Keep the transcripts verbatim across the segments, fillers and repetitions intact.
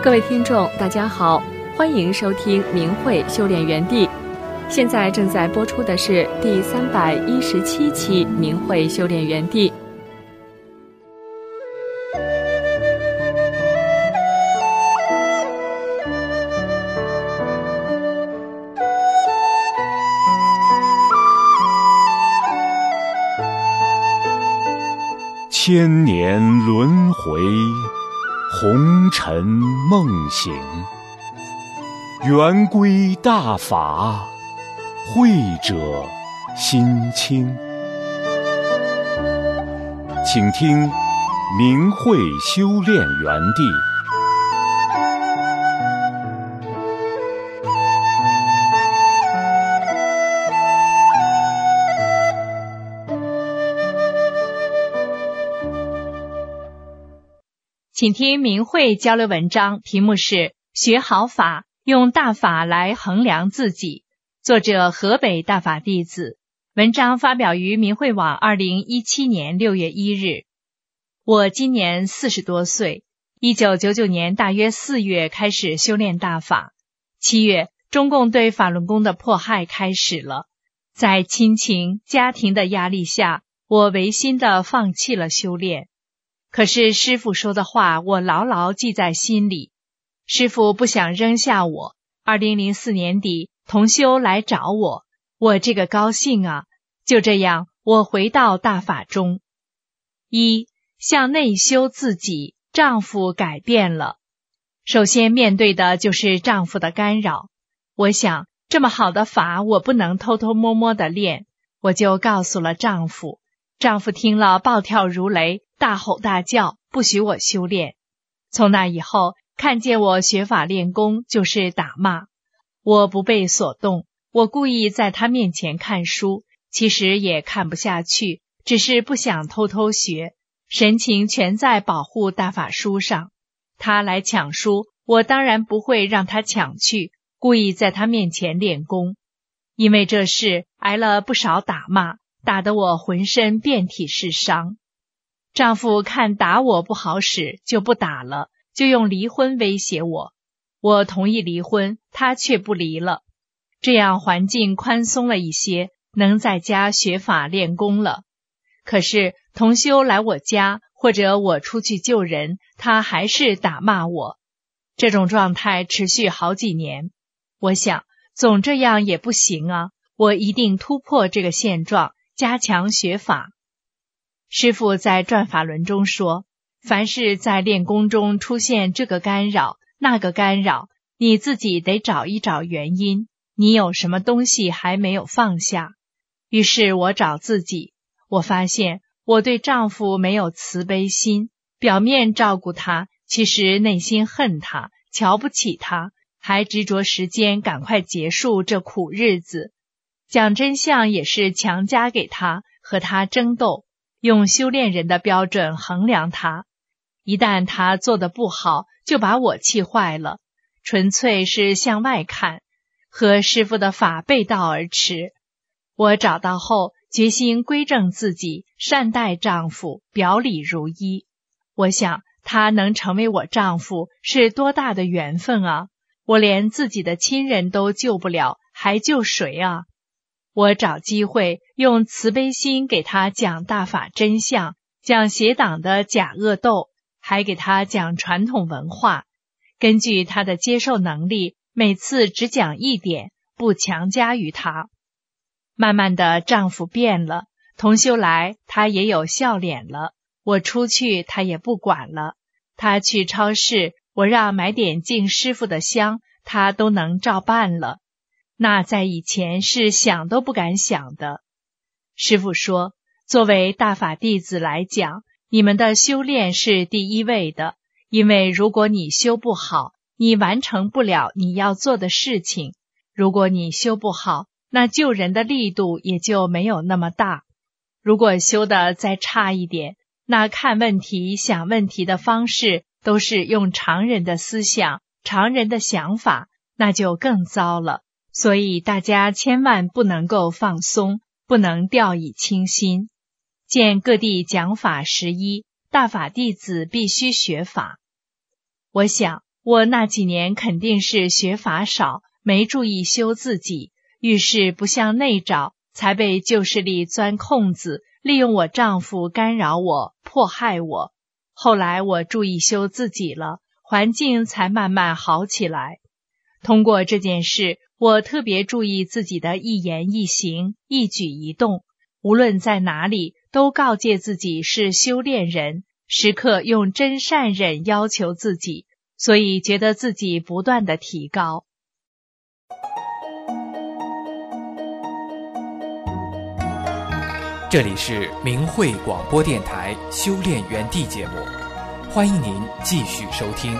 各位听众大家好，欢迎收听明慧修炼园地。现在正在播出的是第三百一十七期明慧修炼园地。 千年轮回，红尘梦醒，圆规大法，慧者心清。请听明慧修炼园地。 请听明慧交流文章，题目是学好法，用大法来衡量自己。作者河北大法弟子。文章发表于明慧网二零一七年六月一日。我今年四十多岁，一九九九年大约四月开始修炼大法。七月，中共对法轮功的迫害开始了。在亲情、家庭的压力下，我违心地放弃了修炼。可是师父说的话我牢牢记在心里，师父不想扔下我。二零零四年底，同修来找我，我这个高兴啊！就这样，我回到大法中。一，向内修自己，丈夫改变了。首先面对的就是丈夫的干扰。我想，这么好的法，我不能偷偷摸摸的练，我就告诉了丈夫。丈夫听了暴跳如雷，大吼大叫，不许我修炼。从那以后，看见我学法练功就是打骂。我不被所动，我故意在他面前看书，其实也看不下去，只是不想偷偷学，神情全在保护大法书上。他来抢书，我当然不会让他抢去，故意在他面前练功。因为这事挨了不少打骂，打得我浑身遍体是伤。丈夫看打我不好使，就不打了，就用离婚威胁我。我同意离婚，他却不离了。这样环境宽松了一些，能在家学法练功了。可是同修来我家，或者我出去救人，他还是打骂我。这种状态持续好几年。我想，总这样也不行啊，我一定突破这个现状，加强学法。师父在转法轮中说，凡是在练功中出现这个干扰，那个干扰，你自己得找一找原因，你有什么东西还没有放下。于是我找自己，我发现我对丈夫没有慈悲心，表面照顾他，其实内心恨他，瞧不起他，还执着时间赶快结束这苦日子。讲真相也是强加给他，和他争斗，用修炼人的标准衡量他。一旦他做得不好，就把我气坏了，纯粹是向外看，和师父的法背道而驰。我找到后，决心归正自己，善待丈夫，表里如一。我想，他能成为我丈夫，是多大的缘分啊！我连自己的亲人都救不了，还救谁啊？我找机会用慈悲心给他讲大法真相，讲邪党的假恶斗，还给他讲传统文化。根据他的接受能力，每次只讲一点，不强加于他。慢慢的，丈夫变了，同修来，他也有笑脸了。我出去，他也不管了。他去超市，我让买点敬师父的香，他都能照办了。那在以前是想都不敢想的。师父说，作为大法弟子来讲，你们的修炼是第一位的，因为如果你修不好，你完成不了你要做的事情。如果你修不好，那救人的力度也就没有那么大。如果修得再差一点，那看问题、想问题的方式都是用常人的思想、常人的想法，那就更糟了。所以大家千万不能够放松，不能掉以轻心。见各地讲法十一，大法弟子必须学法。我想， 我那几年肯定是学法少，没注意修自己，遇事不向内找，才被旧势力钻空子，利用我丈夫干扰我，迫害我。后来我注意修自己了，环境才慢慢好起来。通过这件事，我特别注意自己的一言一行、一举一动，无论在哪里，都告诫自己是修炼人，时刻用真善忍要求自己，所以觉得自己不断的提高。 这里是明慧广播电台修炼园地节目，欢迎您继续收听。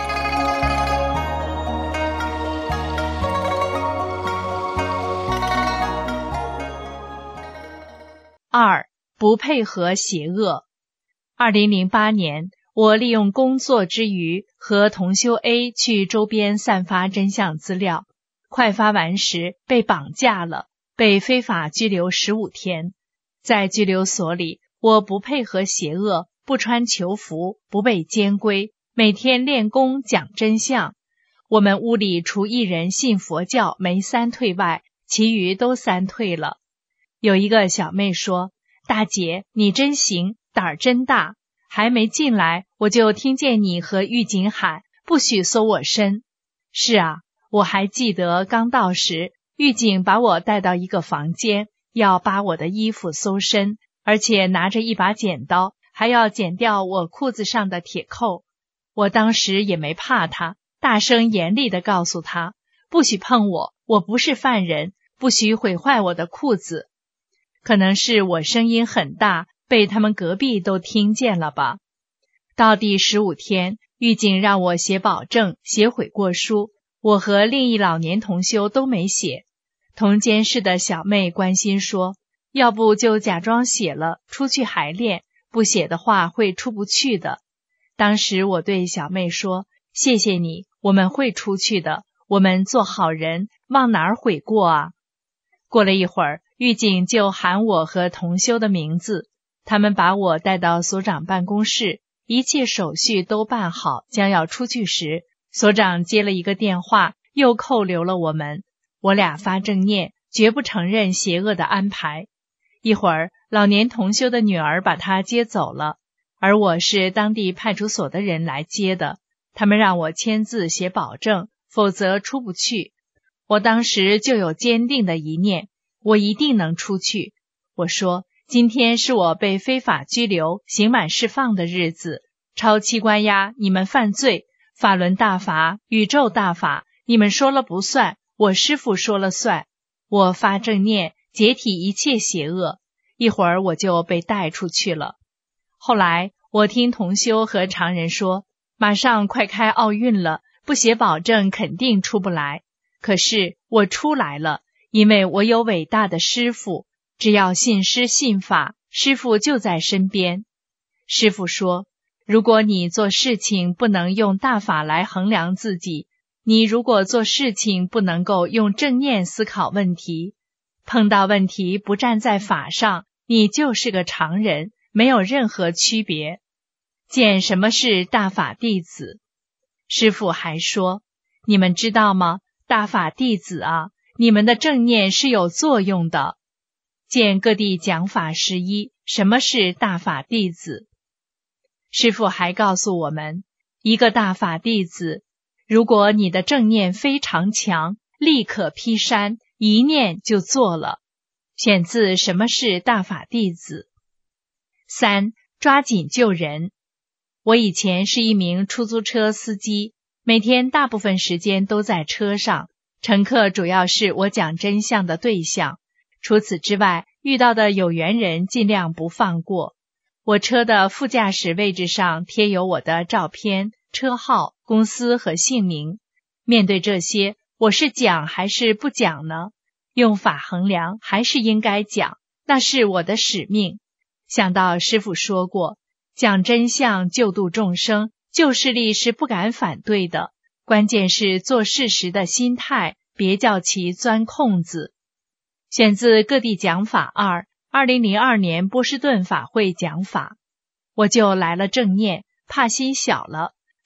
二、不配合邪恶。二零零八年，我利用工作之余，和同修 A 去周边散发真相资料，快发完时被绑架了，被非法拘留十五天。在拘留所里，我不配合邪恶，不穿囚服，不被监规，每天练功讲真相。我们屋里除一人信佛教没三退外，其余都三退了。有一个小妹说，大姐你真行，胆儿真大，还没进来我就听见你和狱警喊不许搜我身。是啊，我还记得刚到时，狱警把我带到一个房间，要扒我的衣服搜身，而且拿着一把剪刀，还要剪掉我裤子上的铁扣。我当时也没怕他，大声严厉地告诉他，不许碰我，我不是犯人，不许毁坏我的裤子。可能是我声音很大，被他们隔壁都听见了吧。到第十五天，狱警让我写保证，写悔过书，我和另一老年同修都没写。同监室的小妹关心说，要不就假装写了，出去还练，不写的话会出不去的。当时我对小妹说，谢谢你，我们会出去的，我们做好人，往哪儿悔过啊？过了一会儿，狱警就喊我和同修的名字，他们把我带到所长办公室，一切手续都办好，将要出去时，所长接了一个电话，又扣留了我们。我俩发正念，绝不承认邪恶的安排。一会儿，老年同修的女儿把他接走了，而我是当地派出所的人来接的，他们让我签字写保证，否则出不去。我当时就有坚定的一念，我一定能出去。我说，今天是我被非法拘留、刑满释放的日子，超期关押，你们犯罪，法轮大法、宇宙大法，你们说了不算，我师父说了算。我发正念，解体一切邪恶，一会儿我就被带出去了。后来我听同修和常人说，马上快开奥运了，不写保证肯定出不来。可是我出来了，因为我有伟大的师父，只要信师信法，师父就在身边。师父说，如果你做事情不能用大法来衡量自己，你如果做事情不能够用正念思考问题，碰到问题不站在法上，你就是个常人，没有任何区别。见什么是大法弟子？师父还说，你们知道吗？大法弟子啊，你们的正念是有作用的。见各地讲法十一，什么是大法弟子？师父还告诉我们，一个大法弟子，如果你的正念非常强，立刻劈山，一念就做了。选自什么是大法弟子？三、抓紧救人。我以前是一名出租车司机，每天大部分时间都在车上，乘客主要是我讲真相的对象。除此之外，遇到的有缘人尽量不放过。我车的副驾驶位置上贴有我的照片、车号、公司和姓名。面对这些，我是讲还是不讲呢？用法衡量还是应该讲，那是我的使命。想到师父说过，讲真相救度众生，旧势力是不敢反对的，关键是做事时的心态，别叫其钻空子。选自各地讲法二，二零零二年波士顿法会讲法。我就来了正念，怕心小了，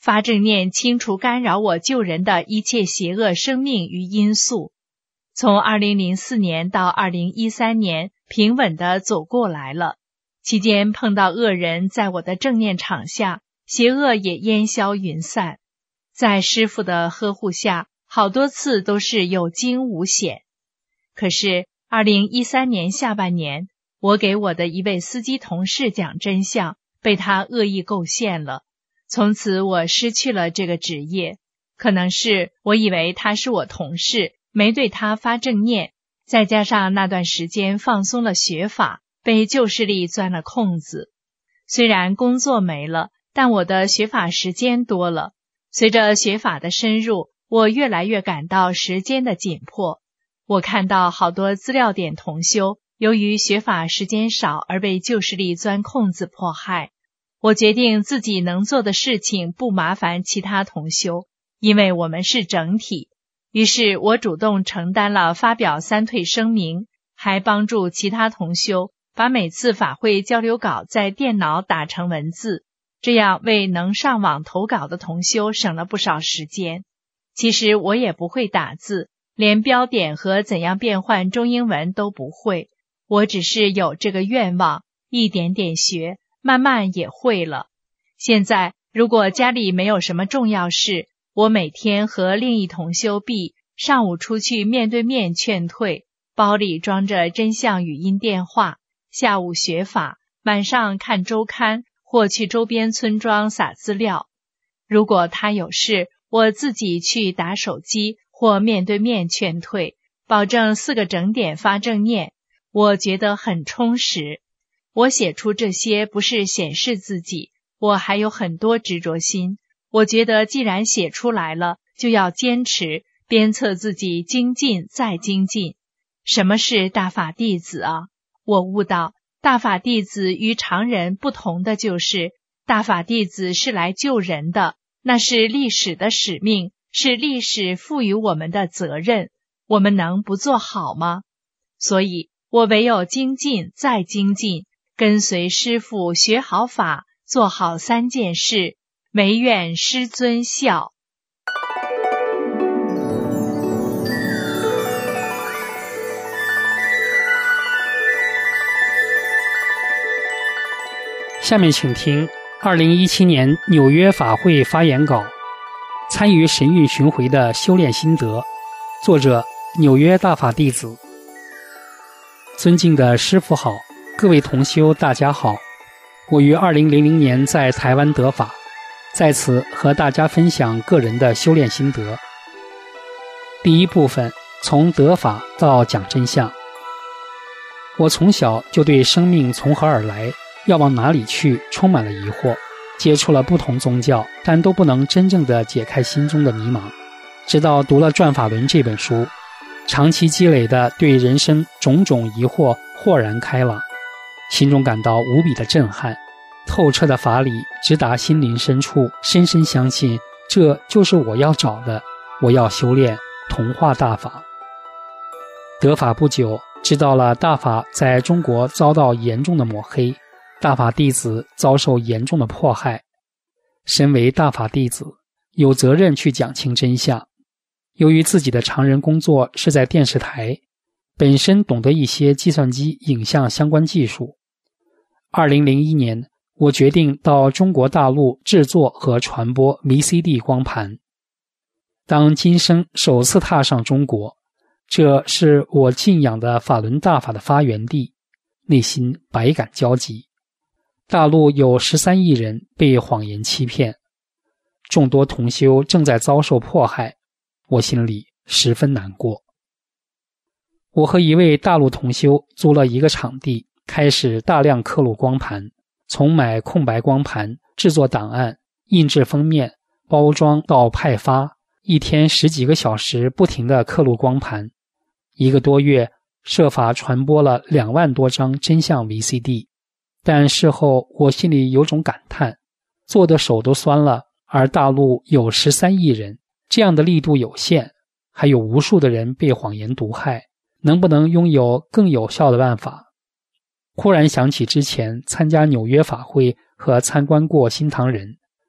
发正念清除干扰我救人的一切邪恶生命与因素。从二零零四年到二零一三年平稳地走过来了，期间碰到恶人在我的正念场下，邪恶也烟消云散。在师父的呵护下，好多次都是有惊无险。可是二零一三年下半年，我给我的一位司机同事讲真相，被他恶意构陷了，从此我失去了这个职业。可能是我以为他是我同事，没对他发正念，再加上那段时间放松了学法，被旧势力钻了空子。虽然工作没了，但我的学法时间多了。随着学法的深入，我越来越感到时间的紧迫。我看到好多资料点同修由于学法时间少而被旧势力钻空子迫害。我决定自己能做的事情不麻烦其他同修，因为我们是整体。于是我主动承担了发表三退声明，还帮助其他同修把每次法会交流稿在电脑打成文字，这样为能上网投稿的同修省了不少时间。其实我也不会打字，连标点和怎样变换中英文都不会，我只是有这个愿望，一点点学，慢慢也会了。现在如果家里没有什么重要事，我每天和另一同修 B 上午出去面对面劝退，包里装着真相语音电话，下午学法，晚上看周刊或去周边村庄撒资料。如果他有事，我自己去打手机或面对面劝退，保证四个整点发正念，我觉得很充实。我写出这些不是显示自己，我还有很多执着心。我觉得既然写出来了，就要坚持，鞭策自己精进再精进。什么是大法弟子啊？我悟到，大法弟子与常人不同的就是，大法弟子是来救人的，那是历史的使命，是历史赋予我们的责任，我们能不做好吗？所以我唯有精进再精进，跟随师父学好法，做好三件事，唯愿师尊孝。 下面请听二零一七年纽约法会发言稿，参与神韵巡回的修炼心得，作者纽约大法弟子。尊敬的师父好，各位同修大家好。我于二零零零年在台湾得法，在此和大家分享个人的修炼心得。第一部分，从得法到讲真相。我从小就对生命从何而来，要往哪里去充满了疑惑，接触了不同宗教，但都不能真正的解开心中的迷茫。直到读了《转法轮》这本书，长期积累的对人生种种疑惑豁然开朗，心中感到无比的震撼，透彻的法理直达心灵深处，深深相信这就是我要找的，我要修炼同化大法。得法不久，知道了大法在中国遭到严重的抹黑，大法弟子遭受严重的迫害。身为大法弟子，有责任去讲清真相。由于自己的常人工作是在电视台，本身懂得一些计算机影像相关技术。二零零一年，我决定到中国大陆制作和传播 V C D 光盘。当今生首次踏上中国，这是我敬仰的法轮大法的发源地，内心百感交集。大陆有十三亿人被谎言欺骗，众多同修正在遭受迫害，我心里十分难过。我和一位大陆同修租了一个场地，开始大量刻录光盘，从买空白光盘、制作档案、印制封面、包装到派发，一天十几个小时不停地刻录光盘。一个多月，设法传播了两万多张真相 V C D。但事后我心里有种感叹，做的手都酸了，而大陆有十三亿人，这样的力度有限，还有无数的人被谎言毒害，能不能拥有更有效的办法？忽然想起之前参加纽约法会和参观过新唐人，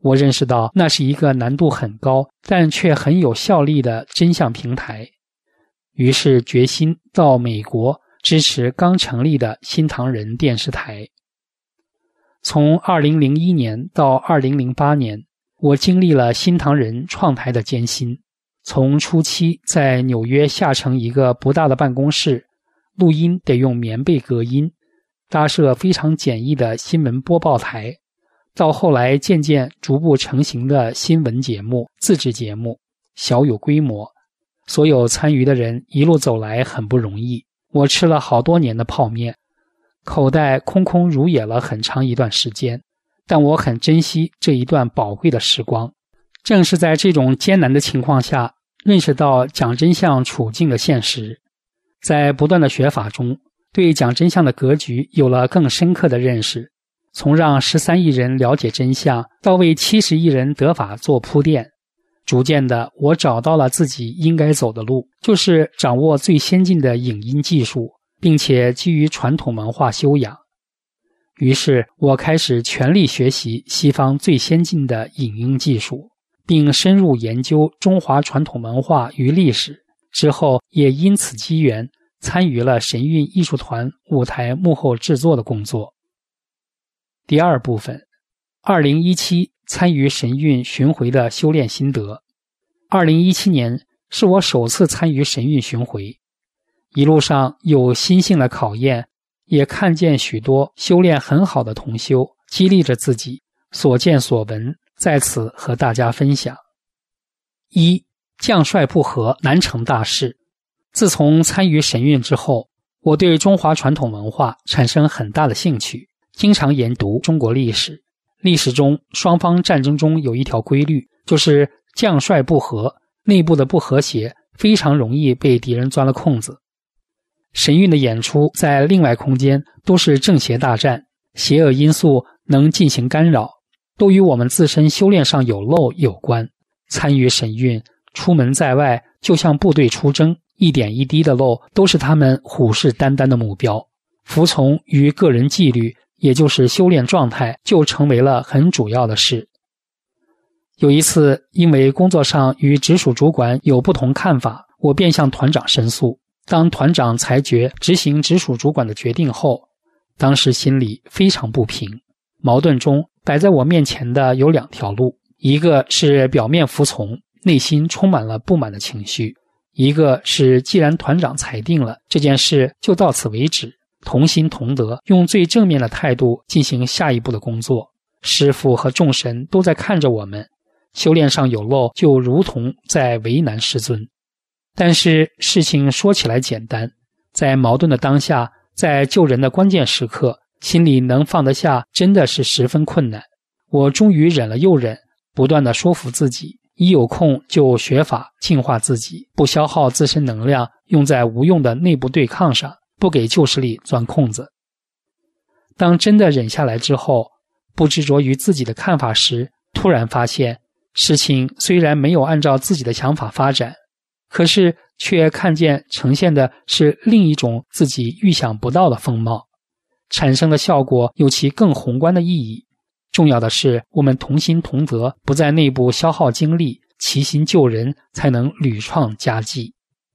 我认识到那是一个难度很高，但却很有效力的真相平台。于是决心到美国支持刚成立的新唐人电视台。从二零零一年到二零零八年，我经历了新唐人创台的艰辛。从初期在纽约下城一个不大的办公室，录音得用棉被隔音，搭设非常简易的新闻播报台，到后来渐渐逐步成型的新闻节目、自制节目，小有规模。所有参与的人一路走来很不容易，我吃了好多年的泡面，口袋空空如也了很长一段时间，但我很珍惜这一段宝贵的时光。正是在这种艰难的情况下，认识到讲真相处境的现实。在不断的学法中，对讲真相的格局有了更深刻的认识，从让十三亿人了解真相到为七十亿人得法做铺垫。逐渐的，我找到了自己应该走的路，就是掌握最先进的影音技术，并且基于传统文化修养。于是我开始全力学习西方最先进的影音技术，并深入研究中华传统文化与历史。之后也因此机缘参与了神韵艺术团舞台幕后制作的工作。第二部分，二零一七参与神韵巡回的修炼心得。二零一七年是我首次参与神韵巡回，一路上有心性的考验，也看见许多修炼很好的同修，激励着自己，所见所闻在此和大家分享。一、将帅不和难成大事。自从参与神韵之后，我对中华传统文化产生很大的兴趣，经常研读中国历史。历史中双方战争中有一条规律，就是将帅不和，内部的不和谐非常容易被敌人钻了空子。神韵的演出在另外空间都是正邪大战，邪恶因素能进行干扰，都与我们自身修炼上有漏有关。参与神韵，出门在外就像部队出征，一点一滴的漏都是他们虎视眈眈的目标。服从与个人纪律，也就是修炼状态，就成为了很主要的事。有一次，因为工作上与直属主管有不同看法，我便向团长申诉。当团长裁决执行直属主管的决定后，当时心里非常不平。矛盾中摆在我面前的有两条路，一个是表面服从，内心充满了不满的情绪；一个是既然团长裁定了，这件事就到此为止，同心同德，用最正面的态度进行下一步的工作。师父和众神都在看着我们，修炼上有漏，就如同在为难师尊。但是事情说起来简单，在矛盾的当下，在救人的关键时刻，心里能放得下真的是十分困难。我终于忍了又忍，不断地说服自己，一有空就学法净化自己，不消耗自身能量用在无用的内部对抗上，不给旧势力钻空子。当真的忍下来之后，不执着于自己的看法时，突然发现事情虽然没有按照自己的想法发展，可是却看见呈现的是另一种自己预想不到的风貌，产生的效果有其更宏观的意义。重要的是，我们同心同德，不在内部消耗精力，齐心救人，才能屡创佳绩。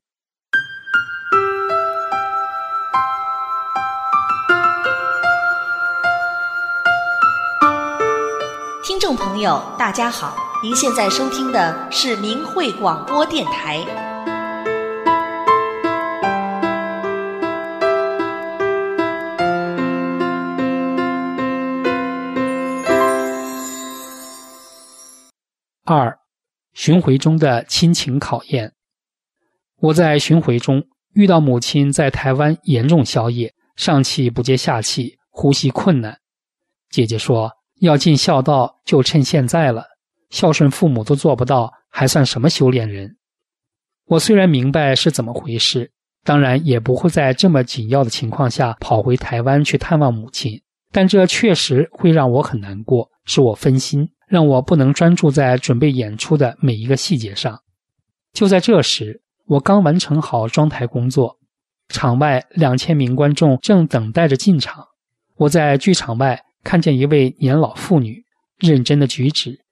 听众朋友大家好，您现在收听的是明慧广播电台。 二、巡回中的亲情考验。我在巡回中遇到母亲在台湾严重宵夜，上气不接下气，呼吸困难。姐姐说，要尽孝道就趁现在了，孝顺父母都做不到，还算什么修炼人？我虽然明白是怎么回事，当然也不会在这么紧要的情况下跑回台湾去探望母亲，但这确实会让我很难过，使我分心，让我不能专注在准备演出的每一个细节上。就在这时，我刚完成好装台工作，场外两千名观众正等待着进场。我在剧场外看见一位年老妇女，认真的举止，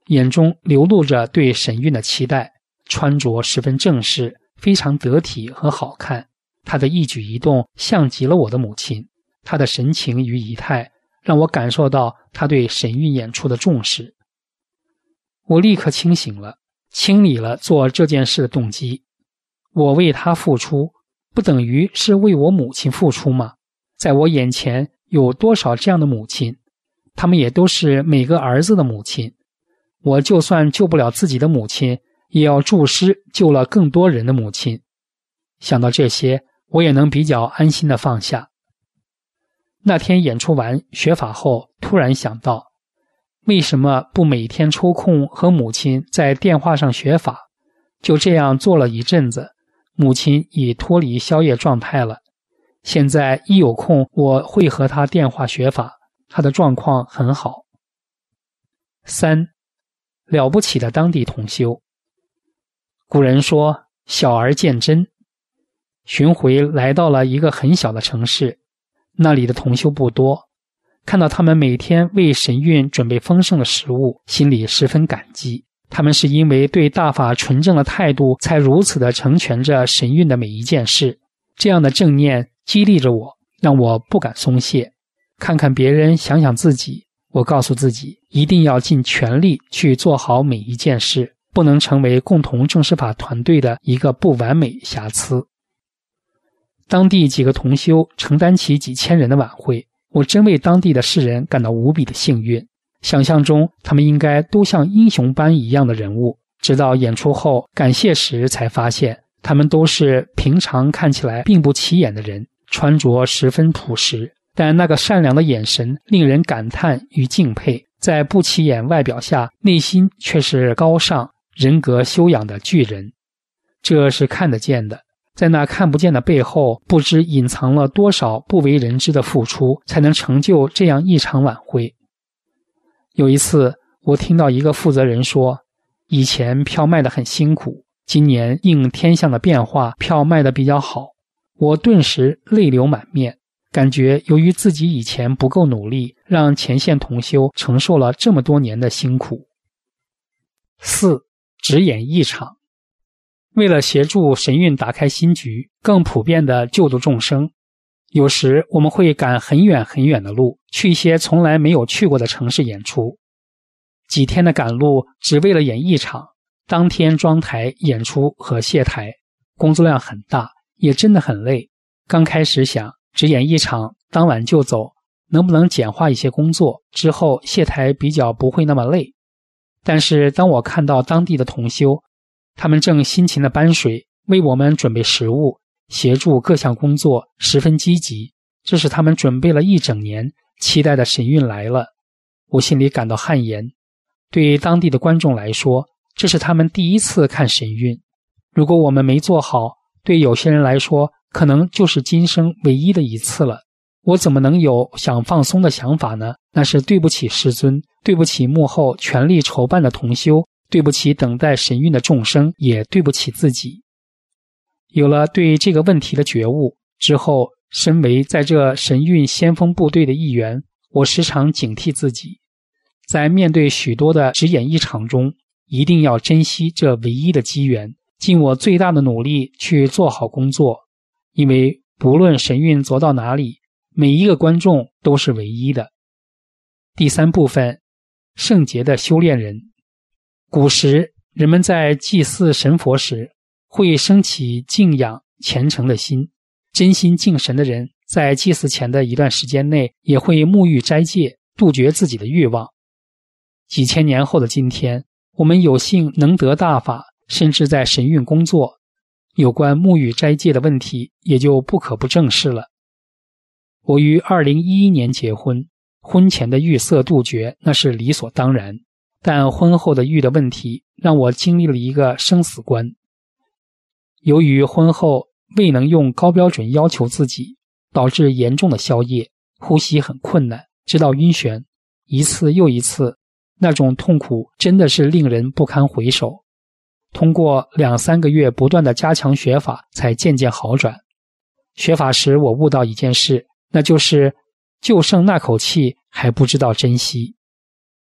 眼中流露着对神韵的期待，穿着十分正式，非常得体和好看。她的一举一动像极了我的母亲，她的神情与仪态让我感受到她对神韵演出的重视。我立刻清醒了，清理了做这件事的动机。我为她付出，不等于是为我母亲付出吗？在我眼前有多少这样的母亲，他们也都是每个儿子的母亲。我就算救不了自己的母亲，也要助师救了更多人的母亲。想到这些，我也能比较安心地放下。那天演出完学法后，突然想到，为什么不每天抽空和母亲在电话上学法？就这样做了一阵子，母亲已脱离宵夜状态了。现在一有空，我会和她电话学法，她的状况很好。三，了不起的当地同修。古人说小而见真。巡回来到了一个很小的城市，那里的同修不多，看到他们每天为神韵准备丰盛的食物，心里十分感激。他们是因为对大法纯正的态度，才如此的成全着神韵的每一件事。这样的正念激励着我，让我不敢松懈。看看别人，想想自己，我告诉自己，一定要尽全力去做好每一件事，不能成为共同正视法团队的一个不完美瑕疵。当地几个同修承担起几千人的晚会，我真为当地的世人感到无比的幸运。想象中他们应该都像英雄般一样的人物，直到演出后感谢时才发现，他们都是平常看起来并不起眼的人，穿着十分朴实，但那个善良的眼神令人感叹与敬佩，在不起眼外表下，内心却是高尚、人格修养的巨人。这是看得见的，在那看不见的背后，不知隐藏了多少不为人知的付出，才能成就这样一场晚会。有一次，我听到一个负责人说，以前票卖得很辛苦，今年应天象的变化，票卖得比较好。我顿时泪流满面，感觉由于自己以前不够努力，让前线同修承受了这么多年的辛苦。四，只演一场。为了协助神韵打开新局，更普遍地救度众生，有时我们会赶很远很远的路，去一些从来没有去过的城市演出。几天的赶路只为了演一场，当天装台演出和卸台，工作量很大，也真的很累。刚开始想只演一场，当晚就走，能不能简化一些工作，之后卸台比较不会那么累。但是当我看到当地的同修，他们正辛勤的搬水，为我们准备食物，协助各项工作，十分积极。这是他们准备了一整年，期待的神韵来了。我心里感到汗颜。对当地的观众来说，这是他们第一次看神韵。如果我们没做好，对有些人来说，可能就是今生唯一的一次了。我怎么能有想放松的想法呢？那是对不起师尊，对不起幕后全力筹办的同修，对不起等待神韵的众生，也对不起自己。有了对这个问题的觉悟之后，身为在这神韵先锋部队的一员，我时常警惕自己，在面对许多的只演一场中，一定要珍惜这唯一的机缘，尽我最大的努力去做好工作。因为不论神韵走到哪里，每一个观众都是唯一的。第三部分，圣洁的修炼人。古时人们在祭祀神佛时，会升起敬仰虔诚的心。真心敬神的人，在祭祀前的一段时间内，也会沐浴斋戒，杜绝自己的欲望。几千年后的今天，我们有幸能得大法，甚至在神韵工作，有关沐浴斋戒的问题也就不可不正视了。我于二零一一年结婚，婚前的欲色杜绝那是理所当然，但婚后的欲的问题让我经历了一个生死关。由于婚后未能用高标准要求自己，导致严重的宵夜，呼吸很困难，直到晕眩，一次又一次，那种痛苦真的是令人不堪回首。通过两三个月不断的加强学法，才渐渐好转。学法时我悟到一件事，那就是就剩那口气还不知道珍惜。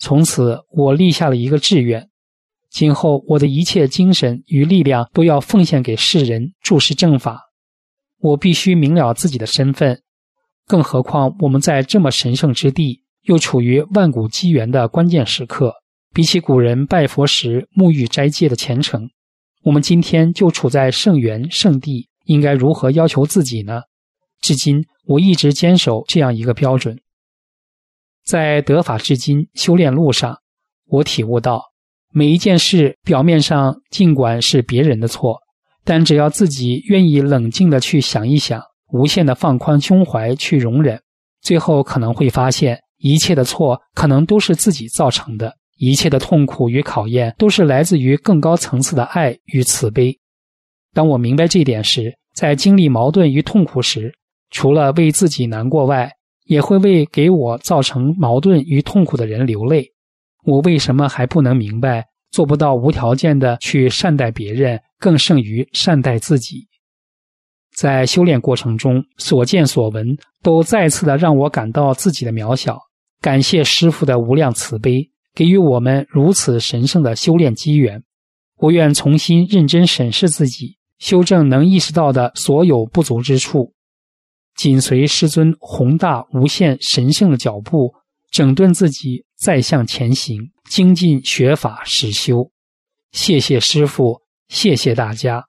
从此我立下了一个志愿，今后我的一切精神与力量都要奉献给世人，注释正法。我必须明了自己的身份，更何况我们在这么神圣之地，又处于万古机缘的关键时刻。比起古人拜佛时沐浴斋戒的虔诚，我们今天就处在圣缘圣地，应该如何要求自己呢？至今我一直坚守这样一个标准。在得法至今修炼路上，我体悟到，每一件事表面上尽管是别人的错，但只要自己愿意冷静地去想一想，无限地放宽胸怀去容忍，最后可能会发现，一切的错可能都是自己造成的，一切的痛苦与考验都是来自于更高层次的爱与慈悲。当我明白这点时，在经历矛盾与痛苦时，除了为自己难过外，也会为给我造成矛盾与痛苦的人流泪。我为什么还不能明白，做不到无条件的去善待别人，更胜于善待自己？在修炼过程中，所见所闻都再次的让我感到自己的渺小，感谢师父的无量慈悲，给予我们如此神圣的修炼机缘。我愿重新认真审视自己，修正能意识到的所有不足之处，紧随师尊宏大无限神圣的脚步，整顿自己，再向前行，精进学法实修。谢谢师父，谢谢大家。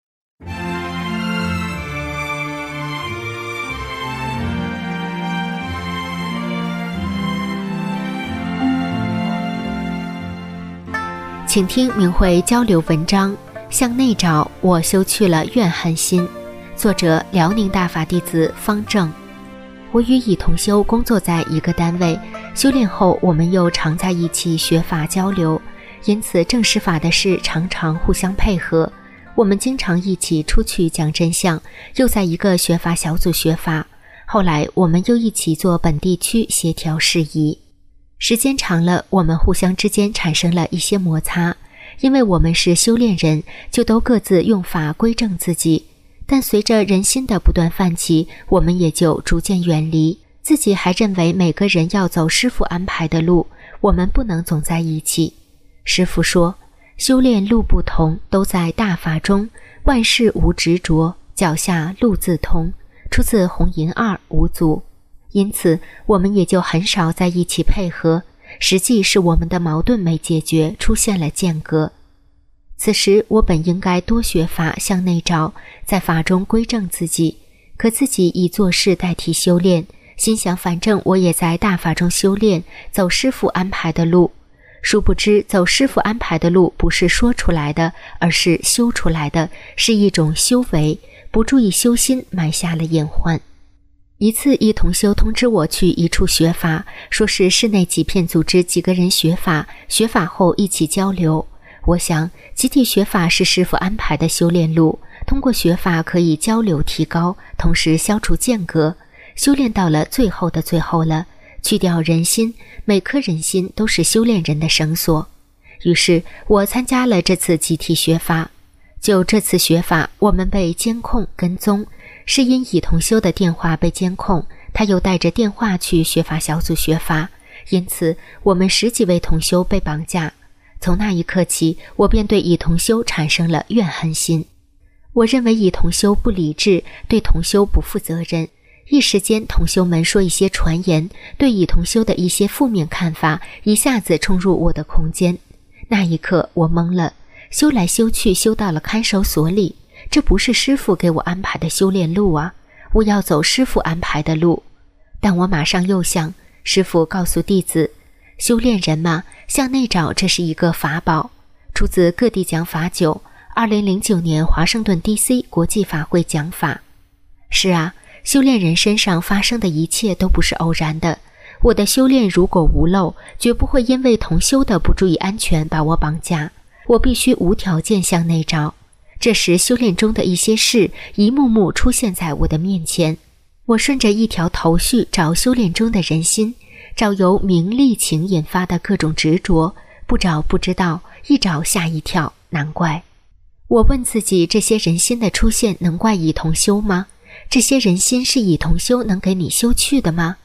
请听明慧交流文章，向内找，我修去了怨恨心。作者辽宁大法弟子方正。我与以同修工作在一个单位，修炼后我们又常在一起学法交流，因此正实法的事常常互相配合。我们经常一起出去讲真相，又在一个学法小组学法，后来我们又一起做本地区协调事宜。时间长了，我们互相之间产生了一些摩擦，因为我们是修炼人，就都各自用法归正自己。但随着人心的不断泛起，我们也就逐渐远离。自己还认为每个人要走师父安排的路，我们不能总在一起。师父说，修炼路不同，都在大法中，万事无执着，脚下路自通，出自红银二五祖。因此我们也就很少在一起配合，实际是我们的矛盾没解决，出现了间隔。此时我本应该多学法，向内找，在法中归正自己，可自己以做事代替修炼，心想反正我也在大法中修炼，走师父安排的路。殊不知走师父安排的路不是说出来的，而是修出来的，是一种修为，不注意修心，埋下了隐患。一次一同修通知我去一处学法，说是市内几片组织几个人学法，学法后一起交流。我想集体学法是师父安排的修炼路，通过学法可以交流提高，同时消除间隔。修炼到了最后的最后了，去掉人心，每颗人心都是修炼人的绳索。于是我参加了这次集体学法。就这次学法，我们被监控跟踪，是因以同修的电话被监控，他又带着电话去学法小组学法，因此我们十几位同修被绑架。从那一刻起，我便对以同修产生了怨恨心。我认为以同修不理智，对同修不负责任。一时间同修们说一些传言，对以同修的一些负面看法一下子冲入我的空间。那一刻我懵了，修来修去修到了看守所里，这不是师父给我安排的修炼路啊，我要走师父安排的路。但我马上又想，师父告诉弟子，修炼人嘛，向内找，这是一个法宝，出自各地讲法九，二零零九年华盛顿 D C 国际法会讲法。是啊，修炼人身上发生的一切都不是偶然的，我的修炼如果无漏，绝不会因为同修的不注意安全把我绑架，我必须无条件向内找。这时修炼中的一些事一幕幕出现在我的面前，我顺着一条头绪找修炼中的人心，找由名利情引发的各种执着，不找不知道，一找吓一跳，难怪。我问自己，这些人心的出现能怪以同修吗？这些人心是以同修能给你修去的吗？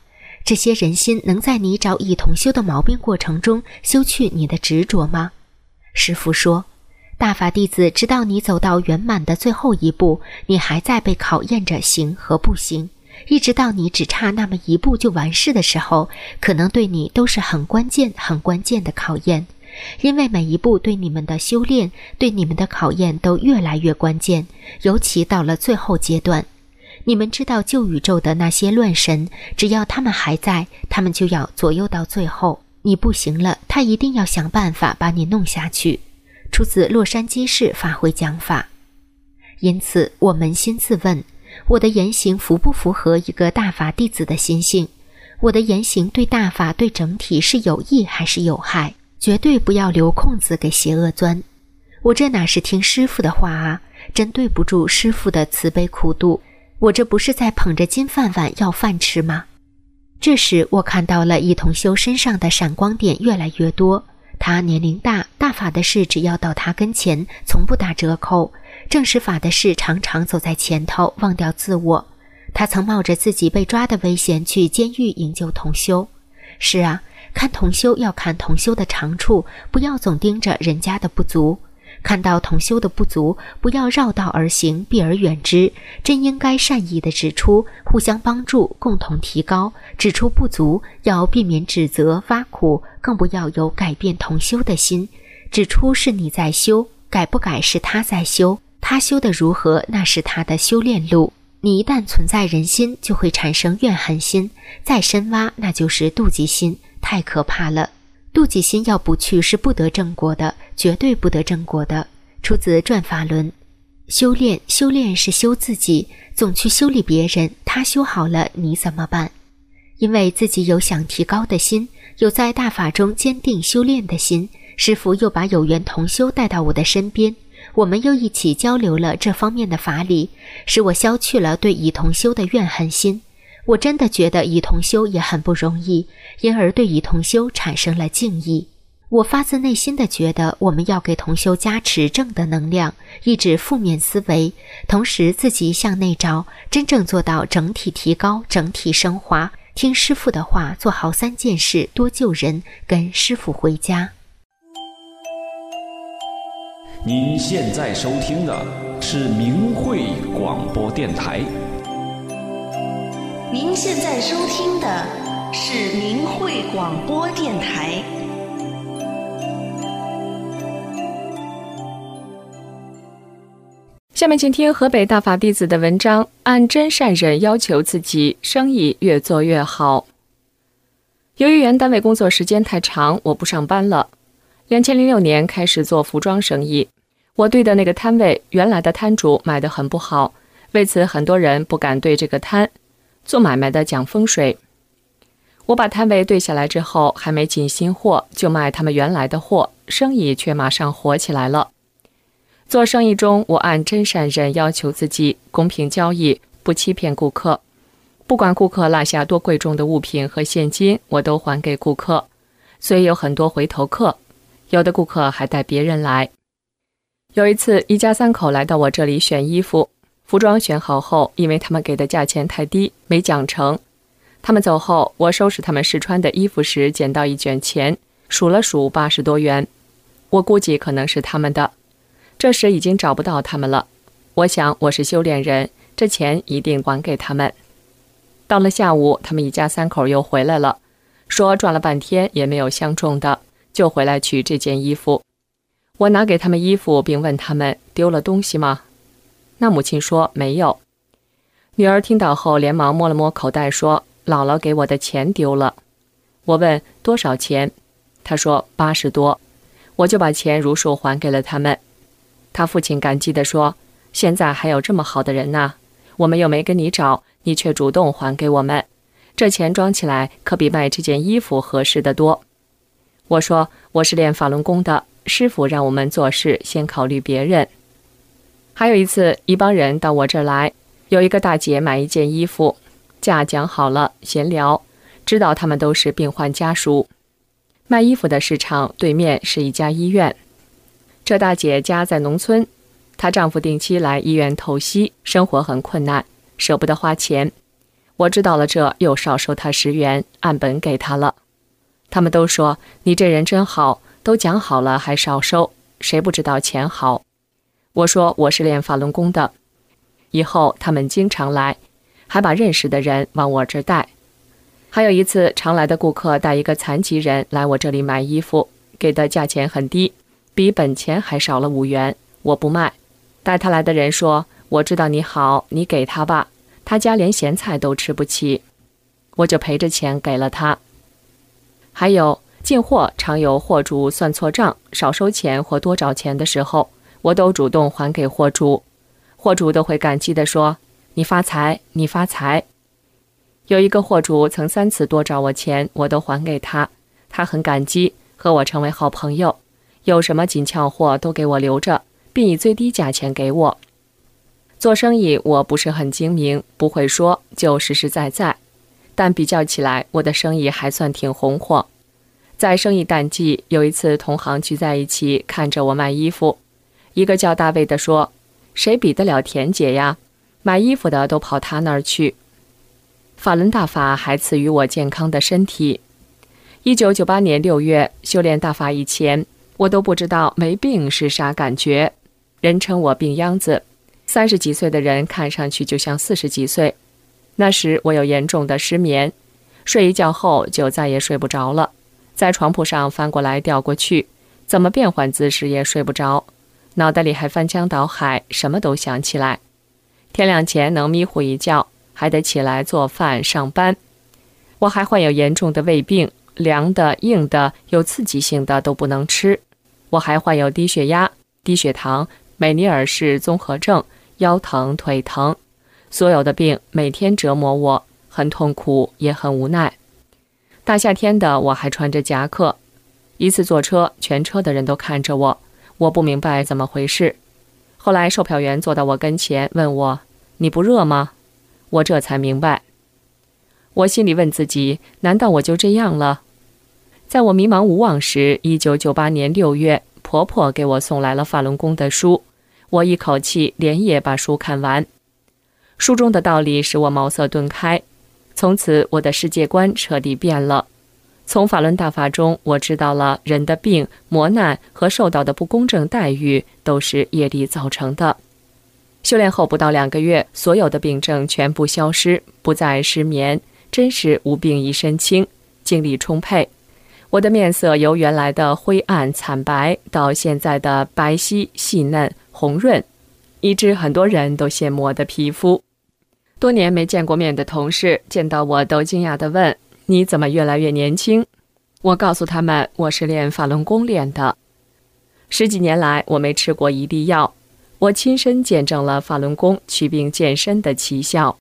这些人心能在你找以同修的毛病过程中修去你的执着吗？师父说，大法弟子直到你走到圆满的最后一步，你还在被考验着行和不行，一直到你只差那么一步就完事的时候，可能对你都是很关键很关键的考验，因为每一步对你们的修炼，对你们的考验都越来越关键，尤其到了最后阶段。你们知道旧宇宙的那些乱神，只要他们还在，他们就要左右到最后，你不行了，他一定要想办法把你弄下去。出自洛杉矶市法会讲法。因此我扪心自问，我的言行符不符合一个大法弟子的心性？我的言行对大法对整体是有益还是有害？绝对不要留空子给邪恶钻。我这哪是听师父的话啊，真对不住师父的慈悲苦度，我这不是在捧着金饭碗要饭吃吗？这时我看到了一同修身上的闪光点越来越多，他年龄大，大法的事只要到他跟前从不打折扣，正实法的事常常走在前头，忘掉自我。他曾冒着自己被抓的危险去监狱营救同修。是啊，看同修要看同修的长处，不要总盯着人家的不足。看到同修的不足，不要绕道而行，避而远之，真应该善意地指出，互相帮助，共同提高。指出不足，要避免指责发苦，更不要有改变同修的心。指出是你在修，改不改是他在修，他修得如何，那是他的修炼路。你一旦存在人心，就会产生怨恨心，再深挖那就是妒忌心，太可怕了。妒忌心要不去是不得正果的，绝对不得正果的。出自转法轮。修炼修炼是修自己，总去修理别人，他修好了你怎么办？因为自己有想提高的心，有在大法中坚定修炼的心，师父又把有缘同修带到我的身边，我们又一起交流了这方面的法理，使我消去了对以同修的怨恨心。我真的觉得以同修也很不容易，因而对以同修产生了敬意。我发自内心的觉得，我们要给同修加持正的能量，抑制负面思维，同时自己向内找，真正做到整体提高，整体升华。听师父的话，做好三件事，多救人，跟师父回家。 您现在收听的是明慧广播电台。 您现在收听的是明慧广播电台。 下面请听河北大法弟子的文章，按真善忍要求自己，生意越做越好。由于原单位工作时间太长，我不上班了。二零零六年开始做服装生意，我对的那个摊位，原来的摊主卖得很不好，为此很多人不敢对这个摊。做买卖的讲风水。我把摊位对下来之后，还没进新货，就卖他们原来的货，生意却马上火起来了。做生意中，我按真善忍要求自己，公平交易，不欺骗顾客。不管顾客落下多贵重的物品和现金，我都还给顾客。所以有很多回头客，有的顾客还带别人来。有一次，一家三口来到我这里选衣服，服装选好后，因为他们给的价钱太低，没讲成。他们走后，我收拾他们试穿的衣服时，捡到一卷钱，数了数八十多元，我估计可能是他们的。这时已经找不到他们了，我想我是修炼人，这钱一定还给他们。到了下午，他们一家三口又回来了，说转了半天也没有相中的，就回来取这件衣服。我拿给他们衣服，并问他们丢了东西吗？那母亲说没有。女儿听到后连忙摸了摸口袋，说姥姥给我的钱丢了。我问多少钱，她说八十多，我就把钱如数还给了他们。他父亲感激地说，现在还有这么好的人呐，我们又没跟你找，你却主动还给我们，这钱装起来可比卖这件衣服合适得多。我说我是练法轮功的，师父让我们做事先考虑别人。还有一次，一帮人到我这儿来，有一个大姐买一件衣服，价讲好了，闲聊，知道他们都是病患家属。卖衣服的市场对面是一家医院，这大姐家在农村，她丈夫定期来医院透析，生活很困难，舍不得花钱。 我知道了这，又少收他十元，按本给他了。他们都说你这人真好，都讲好了还少收，谁不知道钱好？我说我是练法轮功的，以后他们经常来，还把认识的人往我这儿带。还有一次，常来的顾客带一个残疾人来我这里买衣服，给的价钱很低，比本钱还少了五元，我不卖。带他来的人说，我知道你好，你给他吧，他家连咸菜都吃不起，我就赔着钱给了他。还有进货常有货主算错账，少收钱或多找钱的时候，我都主动还给货主，货主都会感激地说，你发财，你发财。有一个货主曾三次多找我钱，我都还给他，他很感激，和我成为好朋友，有什么紧俏货都给我留着，并以最低价钱给我。做生意我不是很精明，不会说，就实实在在，但比较起来，我的生意还算挺红火。在生意淡季，有一次同行聚在一起看着我卖衣服，一个叫大卫的说，谁比得了田姐呀，买衣服的都跑他那儿去。法轮大法还赐予我健康的身体。一九九八年六月修炼大法以前，我都不知道没病是啥感觉，人称我病秧子，三十几岁的人看上去就像四十几岁。那时我有严重的失眠，睡一觉后就再也睡不着了，在床铺上翻过来调过去，怎么变换姿势也睡不着，脑袋里还翻江倒海，什么都想起来。天亮前能迷糊一觉，还得起来做饭上班。我还患有严重的胃病，凉的硬的有刺激性的都不能吃。我还患有低血压、低血糖、美尼尔氏综合症，腰疼腿疼，所有的病每天折磨我，很痛苦也很无奈。大夏天的我还穿着夹克，一次坐车，全车的人都看着我，我不明白怎么回事。后来售票员坐到我跟前问我，你不热吗？我这才明白。我心里问自己，难道我就这样了？在我迷茫无望时，一九九八年六月，婆婆给我送来了法轮功的书，我一口气连夜把书看完。书中的道理使我茅塞顿开，从此我的世界观彻底变了。从法轮大法中，我知道了人的病、磨难和受到的不公正待遇都是业力造成的。修炼后不到两个月，所有的病症全部消失，不再失眠，真是无病一身轻，精力充沛。我的面色由原来的灰暗惨白到现在的白皙细嫩红润，以致很多人都羡慕我的皮肤。多年没见过面的同事见到我都惊讶地问，你怎么越来越年轻？我告诉他们，我是练法轮功练的。十几年来我没吃过一粒药，我亲身见证了法轮功祛病健身的奇效。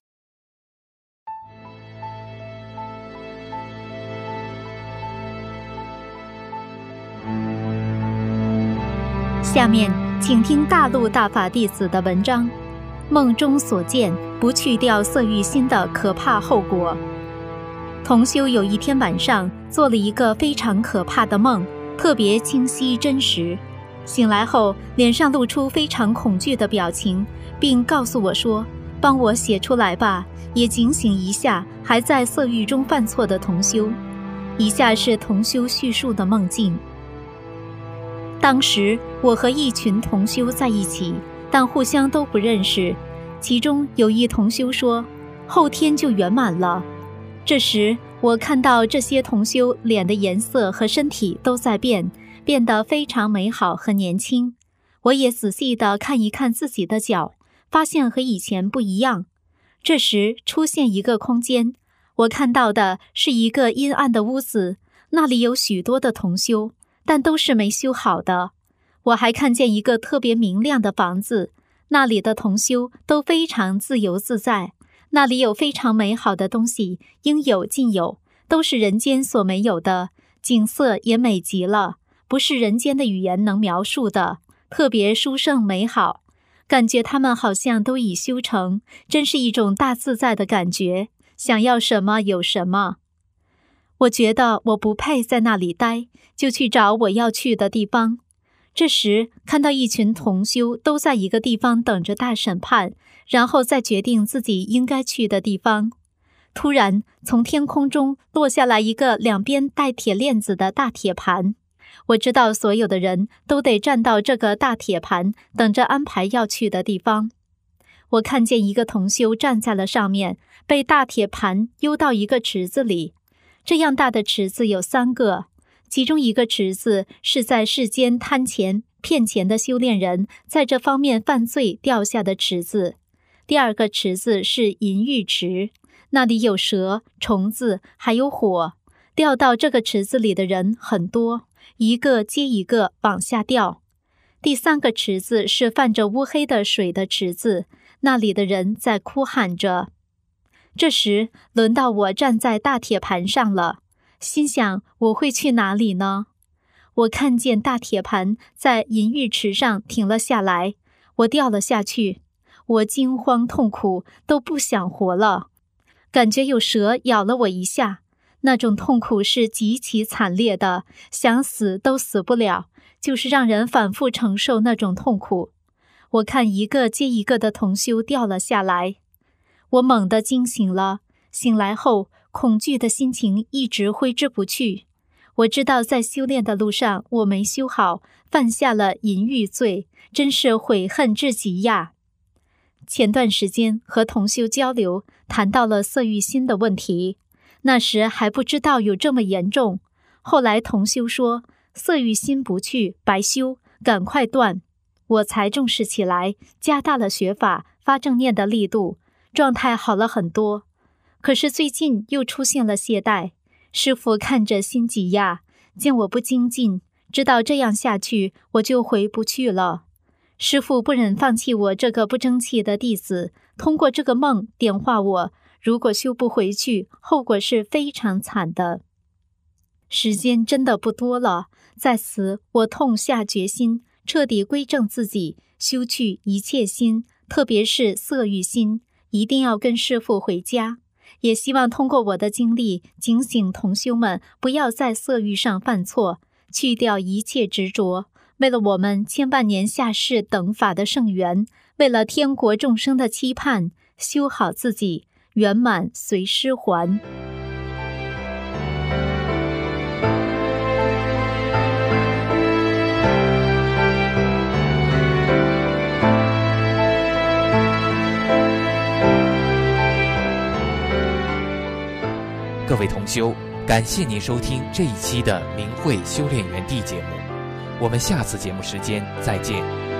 下面请听大陆大法弟子的文章，梦中所见不去掉色欲心的可怕后果。同修有一天晚上做了一个非常可怕的梦，特别清晰真实。醒来后脸上露出非常恐惧的表情，并告诉我说，帮我写出来吧，也警醒一下还在色欲中犯错的同修。以下是同修叙述的梦境。当时我和一群同修在一起，但互相都不认识。其中有一同修说，后天就圆满了。这时我看到这些同修脸的颜色和身体都在变，变得非常美好和年轻。我也仔细地看一看自己的脚，发现和以前不一样。这时出现一个空间，我看到的是一个阴暗的屋子，那里有许多的同修，但都是没修好的。我还看见一个特别明亮的房子，那里的同修都非常自由自在，那里有非常美好的东西，应有尽有，都是人间所没有的，景色也美极了，不是人间的语言能描述的，特别殊胜美好，感觉他们好像都已修成，真是一种大自在的感觉，想要什么有什么。我觉得我不配在那里待，就去找我要去的地方。这时看到一群同修都在一个地方等着大审判，然后再决定自己应该去的地方。 突然从天空中落下来一个两边带铁链子的大铁盘。我知道所有的人都得站到这个大铁盘，等着安排要去的地方。我看见一个同修站在了上面，被大铁盘丢到一个池子里。这样大的池子有三个，其中一个池子是在世间贪钱骗钱的修炼人在这方面犯罪掉下的池子。第二个池子是淫欲池，那里有蛇、虫子还有火，掉到这个池子里的人很多，一个接一个往下掉。第三个池子是泛着乌黑的水的池子，那里的人在哭喊着。这时轮到我站在大铁盘上了，心想我会去哪里呢？我看见大铁盘在淫欲池上停了下来，我掉了下去，我惊慌痛苦，都不想活了，感觉有蛇咬了我一下，那种痛苦是极其惨烈的，想死都死不了，就是让人反复承受那种痛苦。我看一个接一个的同修掉了下来，我猛地惊醒了，醒来后恐惧的心情一直挥之不去。我知道在修炼的路上我没修好，犯下了淫欲罪，真是悔恨至极呀。前段时间和同修交流，谈到了色欲心的问题，那时还不知道有这么严重，后来同修说色欲心不去白修，赶快断，我才重视起来，加大了学法发正念的力度，状态好了很多。可是最近又出现了懈怠，师父看着心急呀，见我不精进，知道这样下去我就回不去了。师父不忍放弃我这个不争气的弟子，通过这个梦点化我，如果修不回去，后果是非常惨的。时间真的不多了，在此我痛下决心，彻底归正自己，修去一切心，特别是色欲心，一定要跟师父回家。也希望通过我的经历，警醒同修们不要在色欲上犯错，去掉一切执着，为了我们千万年下世等法的圣缘，为了天国众生的期盼，修好自己，圆满随师还。 各位同修，感谢您收听这一期的明慧修炼园地节目，我们下次节目时间再见。